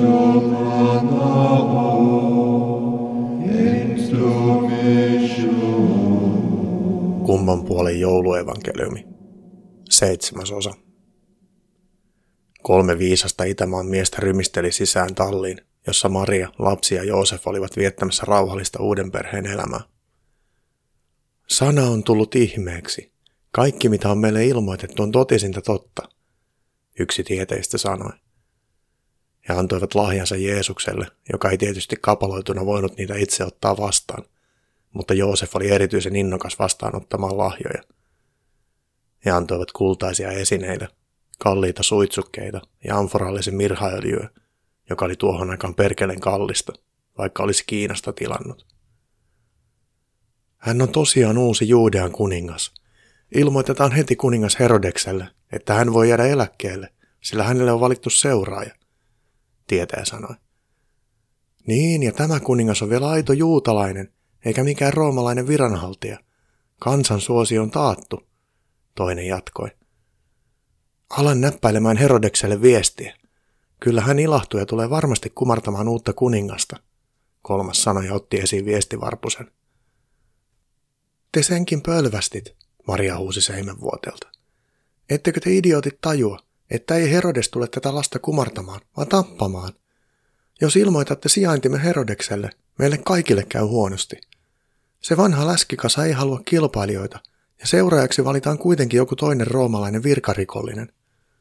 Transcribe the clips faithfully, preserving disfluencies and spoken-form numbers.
Kumman puolen jouluevankeliumi. Seitsemäs osa. Kolme viisasta Itämaan miestä rymisteli sisään talliin, jossa Maria, lapsi ja Joosef olivat viettämässä rauhallista uuden perheen elämää. Sana on tullut ihmeeksi. Kaikki, mitä on meille ilmoitettu, on totisinta totta, yksi tieteistä sanoi. He antoivat lahjansa Jeesukselle, joka ei tietysti kapaloituna voinut niitä itse ottaa vastaan, mutta Joosef oli erityisen innokas vastaanottamaan lahjoja. He antoivat kultaisia esineitä, kalliita suitsukkeita ja amforallisen mirhaöljyä, joka oli tuohon aikaan perkeleen kallista, vaikka olisi Kiinasta tilannut. Hän on tosiaan uusi Juudean kuningas. Ilmoitetaan heti kuningas Herodekselle, että hän voi jäädä eläkkeelle, sillä hänelle on valittu seuraaja, tietäjä sanoi. Niin, ja tämä kuningas on vielä aito juutalainen, eikä mikään roomalainen viranhaltija. Kansan suosio on taattu, toinen jatkoi. Alan näppäilemään Herodekselle viestiä. Kyllä hän ilahtuu ja tulee varmasti kumartamaan uutta kuningasta, kolmas sanoi ja otti esiin viestivarpusen. Te senkin pölvästit, Maria huusi seimenvuoteelta. Ettekö te idiotit tajua, että ei Herodes tule tätä lasta kumartamaan, vaan tappamaan? Jos ilmoitatte sijaintimme Herodekselle, meille kaikille käy huonosti. Se vanha läskikasa ei halua kilpailijoita, ja seuraajaksi valitaan kuitenkin joku toinen roomalainen virkarikollinen.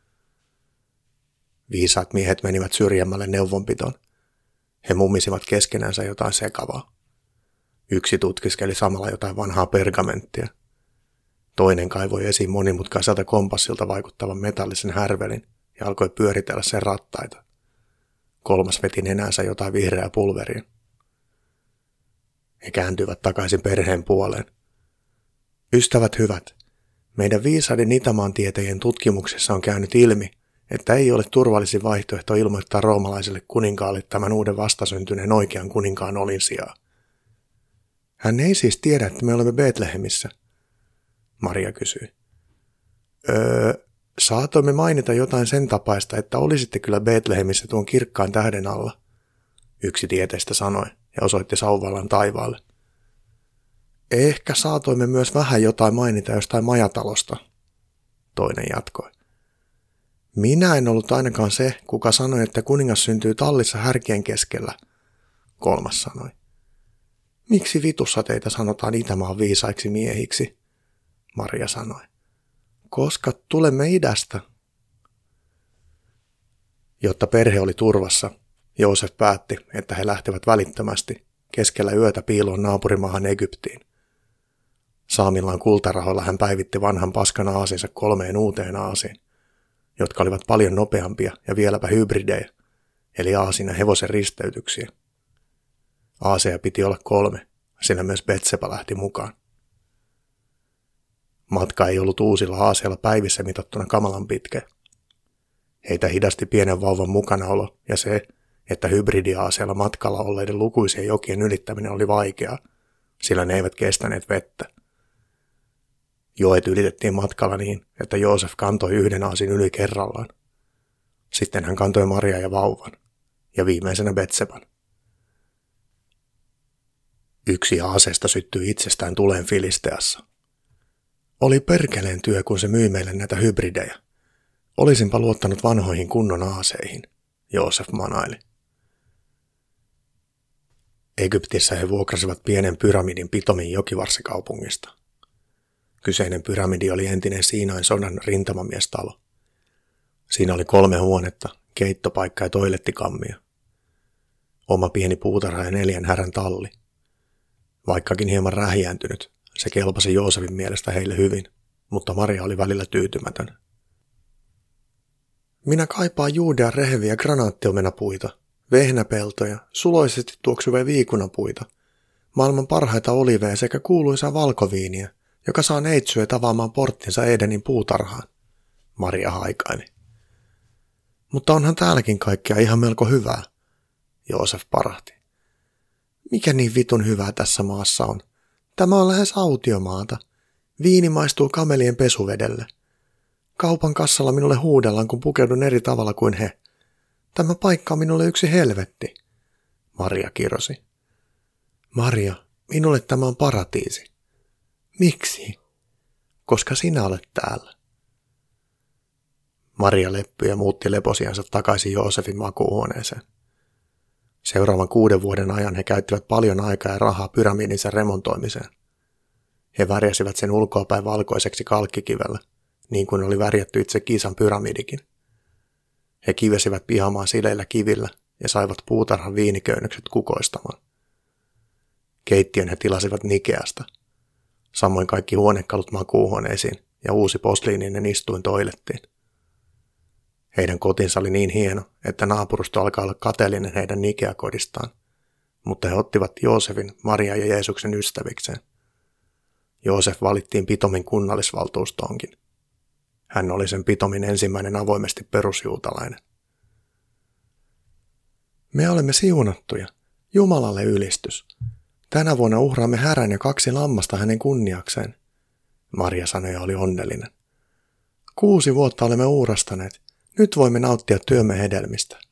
Viisaat miehet menivät syrjemmälle neuvonpitoon. He mummisivat keskenänsä jotain sekavaa. Yksi tutkiskeli samalla jotain vanhaa pergamenttia. Toinen kaivoi esiin monimutkaiselta kompassilta vaikuttavan metallisen härvelin ja alkoi pyöritellä sen rattaita. Kolmas veti nenänsä jotain vihreää pulveria. He kääntyivät takaisin perheen puoleen. Ystävät hyvät, meidän viisaiden Itämaan tietäjien tutkimuksessa on käynyt ilmi, että ei ole turvallisin vaihtoehto ilmoittaa roomalaiselle kuninkaalle tämän uuden vastasyntyneen oikean kuninkaan olin sijaa. Hän ei siis tiedä, että me olemme Betlehemissä, Maria kysyi. Öö, saatoimme mainita jotain sen tapaista, että olisitte kyllä Betlehemissä tuon kirkkaan tähden alla, yksi tieteistä sanoi ja osoitti sauvallaan taivaalle. Ehkä saatoimme myös vähän jotain mainita jostain majatalosta, toinen jatkoi. Minä en ollut ainakaan se, kuka sanoi, että kuningas syntyy tallissa härkien keskellä, kolmas sanoi. Miksi vitussa teitä sanotaan Itämaan viisaiksi miehiksi, Maria sanoi. Koska tulemme idästä. Jotta perhe oli turvassa, Joosef päätti, että he lähtevät välittömästi keskellä yötä piiloon naapurimaahan Egyptiin. Saamillaan kultarahoilla hän päivitti vanhan paskan aasinsa kolmeen uuteen aasiin, jotka olivat paljon nopeampia ja vieläpä hybridejä, eli aasin ja hevosen risteytyksiä. Aaseja piti olla kolme, sillä myös Betseba lähti mukaan. Matka ei ollut uusilla aaseilla päivissä mitattuna kamalan pitkä. Heitä hidasti pienen vauvan mukanaolo ja se, että hybridiaaseilla matkalla olleiden lukuisien jokien ylittäminen oli vaikeaa, sillä ne eivät kestäneet vettä. Joet ylitettiin matkalla niin, että Joosef kantoi yhden aasin yli kerrallaan. Sitten hän kantoi Maria ja vauvan, ja viimeisenä Betseban. Yksi aaseesta syttyi itsestään tuleen Filisteassa. Oli perkeleen työ, kun se myi meille näitä hybridejä. Olisinpa luottanut vanhoihin kunnon aaseihin, Joosef manaili. Egyptissä he vuokrasivat pienen pyramidin Pitomin jokivarsikaupungista. Kyseinen pyramidi oli entinen Siinain sodan rintamamiestalo. Siinä oli kolme huonetta, keittopaikka ja toilettikammia. Oma pieni puutarha ja neljän härän talli. Vaikkakin hieman rähjääntynyt, se kelpasi Joosefin mielestä heille hyvin, mutta Maria oli välillä tyytymätön. Minä kaipaan Juudean reheviä granaattiomena-puita, vehnäpeltoja, suloisesti tuoksuvia viikunapuita, maailman parhaita oliveja sekä kuuluisaa valkoviiniä, joka saa neitsyöt avaamaan porttinsa Edenin puutarhaan, Maria haikaili. Mutta onhan täälläkin kaikkea ihan melko hyvää, Joosef parahti. Mikä niin vitun hyvää tässä maassa on? Tämä on lähes autiomaata. Viini maistuu kamelien pesuvedelle. Kaupan kassalla minulle huudellaan, kun pukeudun eri tavalla kuin he. Tämä paikka on minulle yksi helvetti, Maria kirosi. Maria, minulle tämä on paratiisi. Miksi? Koska sinä olet täällä. Maria leppyi ja muutti leposiansa takaisin Joosefin makuuhuoneeseen. Seuraavan kuuden vuoden ajan he käyttivät paljon aikaa ja rahaa pyramidinsä remontoimiseen. He värjäsivät sen ulkoapäin valkoiseksi kalkkikivellä, niin kuin oli värjätty itse Gisan pyramidikin. He kivesivät pihamaan sileillä kivillä ja saivat puutarhan viiniköynnökset kukoistamaan. Keittiön he tilasivat Nikeasta. Samoin kaikki huonekalut makuuhuoneisiin ja uusi posliininen istuin toilettiin. Heidän kotinsa oli niin hieno, että naapurusto alkaa olla kateellinen heidän Nikea-kodistaan, mutta he ottivat Joosefin, Maria ja Jeesuksen ystävikseen. Joosef valittiin Pitomin kunnallisvaltuustoonkin. Hän oli sen Pitomin ensimmäinen avoimesti perusjuutalainen. Me olemme siunattuja. Jumalalle ylistys. Tänä vuonna uhraamme härän ja kaksi lammasta hänen kunniakseen, Maria sanoi ja oli onnellinen. Kuusi vuotta olemme uurastaneet. Nyt voimme nauttia työmme hedelmistä.